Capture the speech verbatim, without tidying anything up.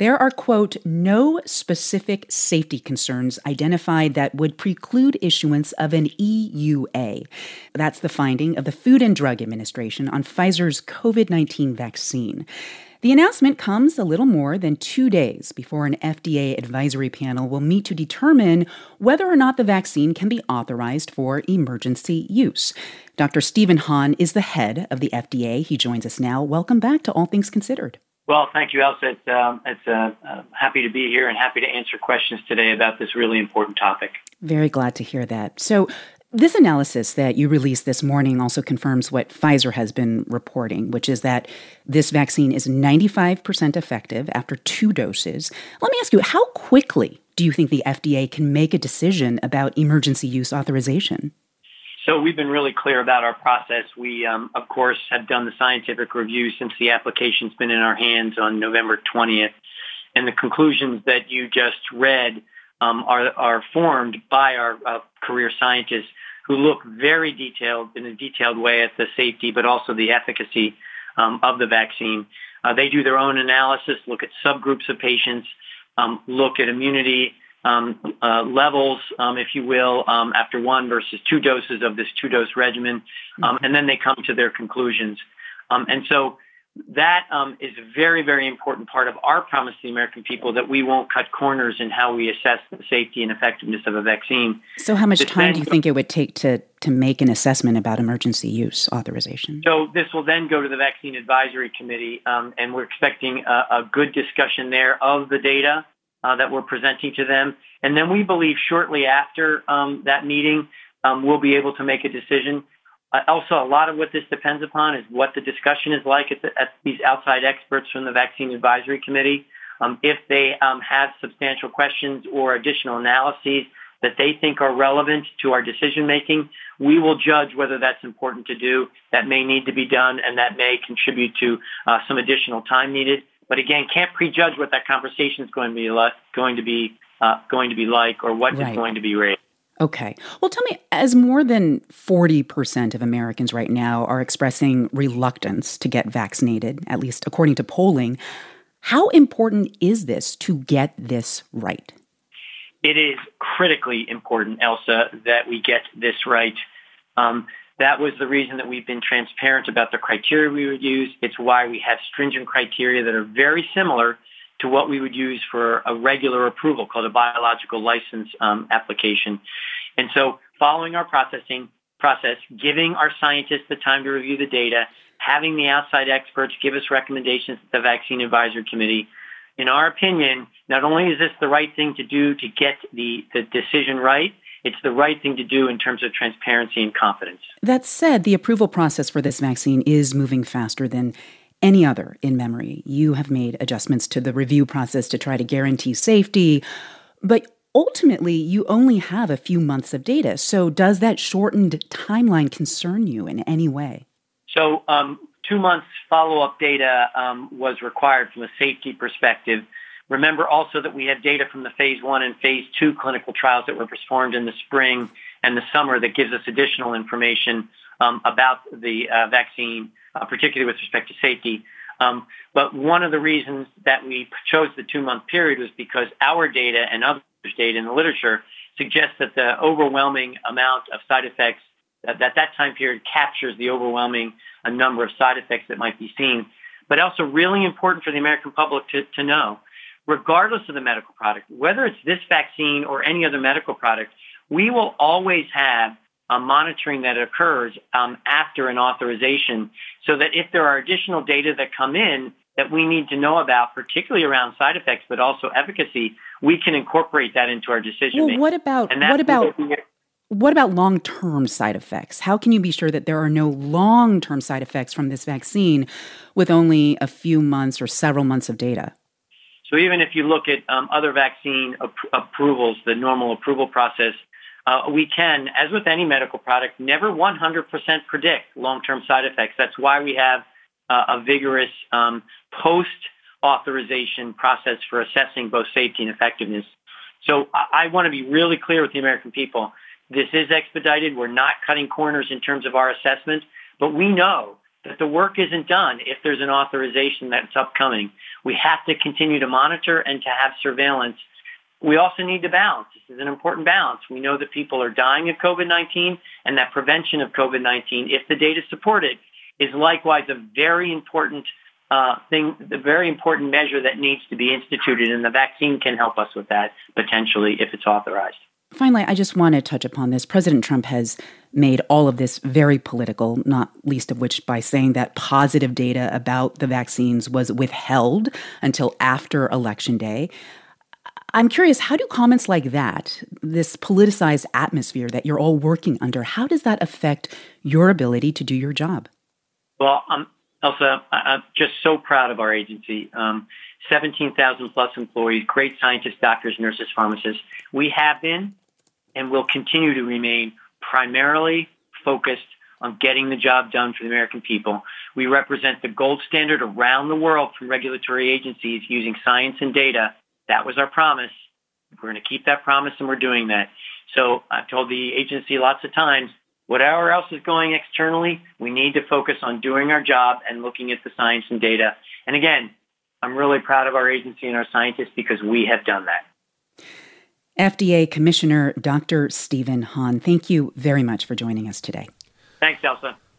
There are, quote, no specific safety concerns identified that would preclude issuance of an E U A. That's the finding of the Food and Drug Administration on Pfizer's covid nineteen vaccine. The announcement comes a little more than two days before an F D A advisory panel will meet to determine whether or not the vaccine can be authorized for emergency use. Doctor Stephen Hahn is the head of the F D A. He joins us now. Welcome back to All Things Considered. Well, thank you, Elsa. It's, um, it's uh, uh, happy to be here and happy to answer questions today about this really important topic. Very glad to hear that. So, this analysis that you released this morning also confirms what Pfizer has been reporting, which is that this vaccine is ninety-five percent effective after two doses. Let me ask you, how quickly do you think the F D A can make a decision about emergency use authorization? So we've been really clear about our process. We, um, of course, have done the scientific review since the application's been in our hands on November twentieth. And the conclusions that you just read um, are, are formed by our uh, career scientists who look very detailed, in a detailed way at the safety, but also the efficacy um, of the vaccine. Uh, they do their own analysis, look at subgroups of patients, um, look at immunity um, uh, levels, um, if you will, um, after one versus two doses of this two-dose regimen, um, and then they come to their conclusions. Um, and so that um, is a very, very important part of our promise to the American people, that we won't cut corners in how we assess the safety and effectiveness of a vaccine. So how much This time then- do you think it would take to, to make an assessment about emergency use authorization? So this will then go to the Vaccine Advisory Committee, um, and we're expecting a, a good discussion there of the data uh, that we're presenting to them. And then we believe shortly after um, that meeting, um, we'll be able to make a decision. Uh, also, a lot of what this depends upon is what the discussion is like at, the, at these outside experts from the Vaccine Advisory Committee. Um, if they um, have substantial questions or additional analyses that they think are relevant to our decision-making, we will judge whether that's important to do. That may need to be done, and that may contribute to uh, some additional time needed. But again, can't prejudge what that conversation is going to be like, going to be uh, going to be like, or what Right. is going to be raised. Okay. Well, tell me, as more than forty percent of Americans right now are expressing reluctance to get vaccinated, at least according to polling, how important is this to get this right? It is critically important, Elsa, that we get this right. Um, that was the reason that we've been transparent about the criteria we would use. It's why we have stringent criteria that are very similar to what we would use for a regular approval called a biological license um, application. And so following our processing process, giving our scientists the time to review the data, having the outside experts give us recommendations at the Vaccine Advisory Committee, in our opinion, not only is this the right thing to do to get the, the decision right, it's the right thing to do in terms of transparency and confidence. That said, the approval process for this vaccine is moving faster than any other in memory. You have made adjustments to the review process to try to guarantee safety, but ultimately you only have a few months of data. So does that shortened timeline concern you in any way? So um, two months follow-up data um, was required from a safety perspective. Remember also that we have data from the phase one and phase two clinical trials that were performed in the spring and the summer that gives us additional information um, about the uh, vaccine, uh, particularly with respect to safety. Um, but one of the reasons that we chose the two-month period was because our data and others' data in the literature suggests that the overwhelming amount of side effects, that that, that time period captures the overwhelming uh, number of side effects that might be seen. But also really important for the American public to, to know, regardless of the medical product, whether it's this vaccine or any other medical product, we will always have a monitoring that occurs um, after an authorization, so that if there are additional data that come in that we need to know about, particularly around side effects, but also efficacy, we can incorporate that into our decision Well, making. what about what about what about long-term side effects? How can you be sure that there are no long-term side effects from this vaccine with only a few months or several months of data? So even if you look at um, other vaccine ap- approvals, the normal approval process, uh, we can, as with any medical product, never one hundred percent predict long-term side effects. That's why we have uh, a vigorous um, post-authorization process for assessing both safety and effectiveness. So I, I want to be really clear with the American people. This is expedited. We're not cutting corners in terms of our assessment, but we know that the work isn't done if there's an authorization that's upcoming. We have to continue to monitor and to have surveillance. We also need to balance. This is an important balance. We know that people are dying of COVID nineteen, and that prevention of COVID nineteen, if the data support it, is likewise a very important uh, thing, the very important measure that needs to be instituted, and the vaccine can help us with that potentially if it's authorized. Finally, I just want to touch upon this. President Trump has made all of this very political, not least of which by saying that positive data about the vaccines was withheld until after Election Day. I'm curious, how do comments like that, this politicized atmosphere that you're all working under, how does that affect your ability to do your job? Well, um, Elsa, I'm just so proud of our agency. Um, seventeen thousand plus employees, great scientists, doctors, nurses, pharmacists. We have been and will continue to remain primarily focused on getting the job done for the American people. We represent the gold standard around the world from regulatory agencies using science and data. That was our promise. We're going to keep that promise, and we're doing that. So I've told the agency lots of times, whatever else is going externally, we need to focus on doing our job and looking at the science and data. And again, I'm really proud of our agency and our scientists because we have done that. F D A Commissioner Doctor Stephen Hahn, thank you very much for joining us today. Thanks, Elsa.